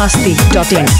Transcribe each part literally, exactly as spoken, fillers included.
masti dot in.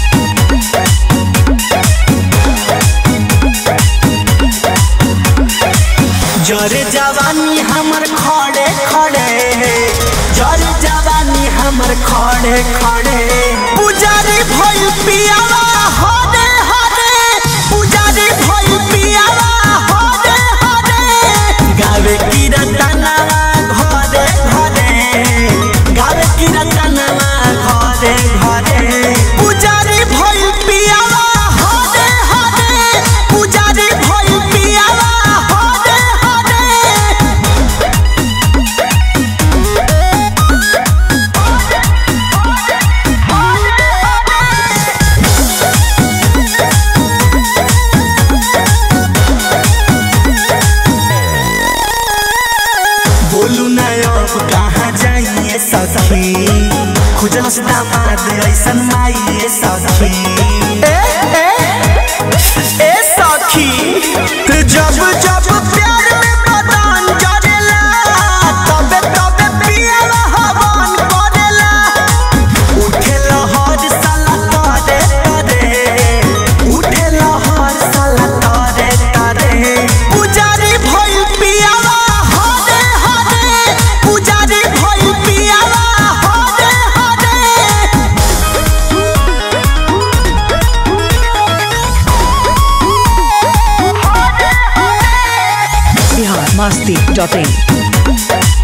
जरे जवानी हमर खड़े खड़े, जरे जवानी हमर खड़े खड़े, पुजारी भइल पियावा हरे हरे, पुजारी भइल पियावा हरे हरे, गावे की रतनवा घरे घरे, गावे की रतनवा घरे घरे, पुजारी भइल पियावा हरे हरे, पुजारी भइल पियावा हरे हरे। बोलू न अब कहाँ जाइए सखी, खुजल दामाद ऐसन माइए सखी। ए ए ए सखी, जब जब प्यार में बदन जरेला, तबे तबे पियावा हवन करेला, उठे लहर साला तरे तरे, उठे लहर साला तरे तरे, पुजारी भइल पियावा हरे हरे, पुजारी भइल पियावा Hare Hare. Bihar masti dot in.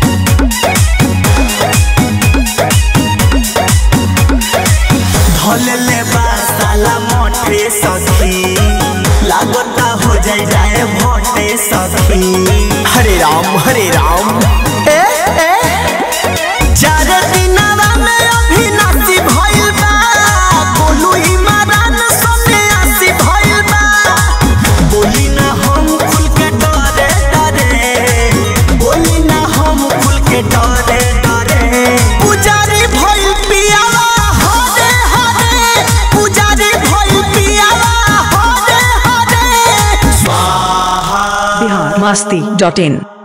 धले बा साला मोटे सखी, लागता हो जाए जाए भोटे सखी। हरे राम हरे राम। ए ए चार दिनवा में अभिनाशी भइल बा, बोलू इमरान सन्यासी भइल बा, बोली ना हम खुल के डरे डरे, बोली ना हम खुल के डरे डरे, पुजारी भइल पियावा हरे हरे, पुजारी भइल पियावा हरे हरे। स्वाहा। Bihar masti dot in.